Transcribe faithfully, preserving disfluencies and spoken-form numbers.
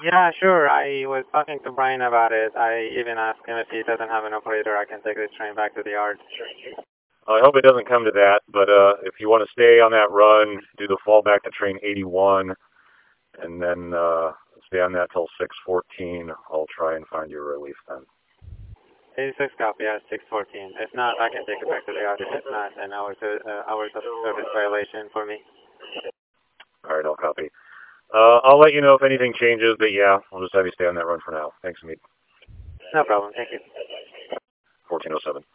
Yeah, sure. I was talking to Brian about it. I even asked him if he doesn't have an operator, I can take this train back to the yard. I hope it doesn't come to that, but uh, if you want to stay on that run, do the fallback to train eighty-one, and then uh, stay on that till six fourteen. I'll try and find you a relief then. eighty-six copy, yeah, six fourteen. If not, I can take it back to the yard. If it's not, an hour to, uh, hours of service violation for me. All right, I'll copy. Uh, I'll let you know if anything changes, but yeah, I'll just have you stay on that run for now. Thanks, Amit. No problem. Thank you. fourteen oh seven.